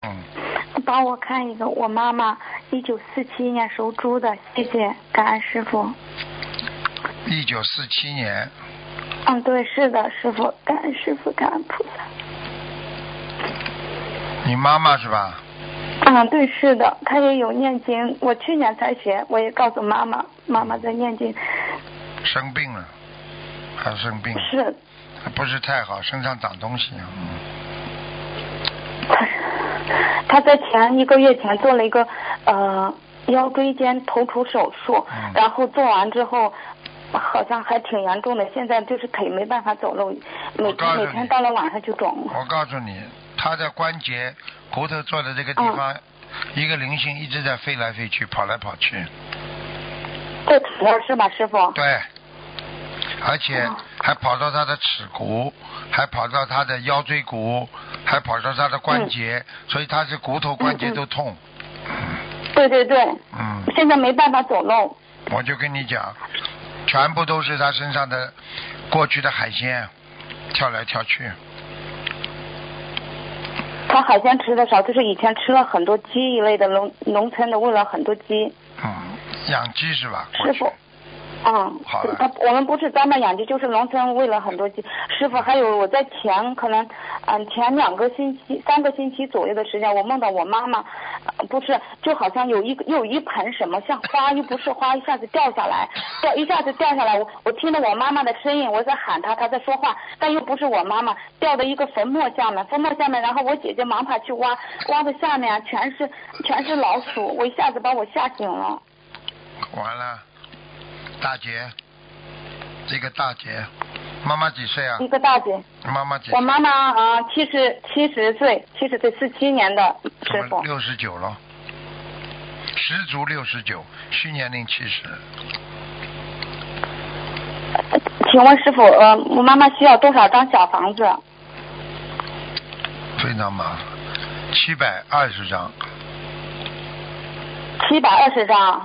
帮我看一个，我妈妈1947年属猪的，谢谢，感恩师傅。 1947年。 对，是的，师傅，感恩师傅，感恩菩萨。 你妈妈是吧？ 对，是的，她也有念经，我去年才学，我也告诉妈妈，妈妈在念经。 生病了，还生病了。 是。 不是太好，身上长东西。 她在1个月前做了一个腰椎间突出手术，然后做完之后好像还挺严重的，现在就是腿没办法走路，每天到了晚上就肿。 我告诉你，她的关节骨头做的这个地方，一个灵性一直在飞来飞去，跑来跑去。 这腿上是吧，师傅？ 对，而且还跑到她的尺骨，还跑到她的腰椎骨，还跑到她的关节，所以她是骨头关节都痛。 对对对。现在没办法走路。 我就跟你讲，全部都是她身上的过去的海鲜，跳来跳去。 他海鲜吃的少，就是以前吃了很多鸡一类的，农村的喂了很多鸡。 养鸡是吧？ 师傅。 好了。 我们不是专门养鸡，就是农村喂了很多鸡。师傅，还有我在前2个星期、3个星期左右的时间，我梦到我妈妈，不是就好像有一盆什么像花又不是花，一下子掉下来，我听到我妈妈的声音，我在喊她，她在说话，但又不是我妈妈，掉到一个坟墓下面，然后我姐姐忙跑去挖的下面全是老鼠，我一下子把我吓醒了。 完了。大姐，这个大姐，妈妈几岁啊？ 一个大姐。 妈妈几岁？ 我妈妈70岁，47年的师傅。 69了，十足69，虚年龄70。 请问师傅，我妈妈需要多少张小房子？ 非常麻烦，720张。 720张。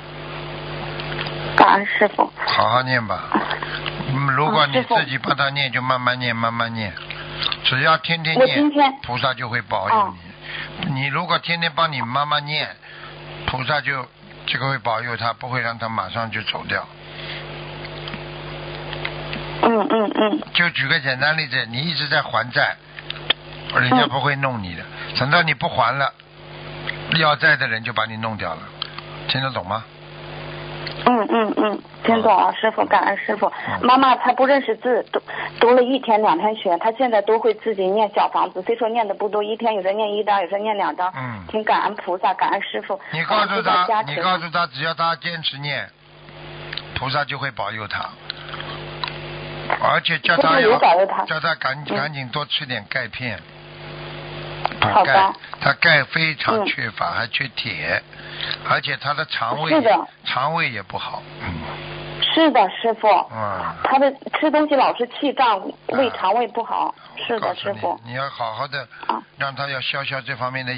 感恩师傅。 好好念吧。如果你自己帮他念，就慢慢念，慢慢念。只要天天念，菩萨就会保佑你。你如果天天帮你妈妈念，菩萨就会保佑他，不会让他马上就走掉。就举个简单例子，你一直在还债，人家不会弄你的。等到你不还了，要债的人就把你弄掉了。听得懂吗？ 听懂了，师傅，感恩师傅。妈妈她不认识字，读了1天2天学，她现在都会自己念小房子，虽说念的不多，一天有时念1张，有时念2张。挺感恩菩萨，感恩师傅。 你告诉他，只要他坚持念，菩萨就会保佑他。而且叫他赶紧多吃点钙片。 好的。 他钙非常缺乏，还缺铁，而且他的肠胃也不好。 是的，师傅。他的吃东西老是气胀，肠胃不好。是的，师傅。 你要好好的让他要消这方面的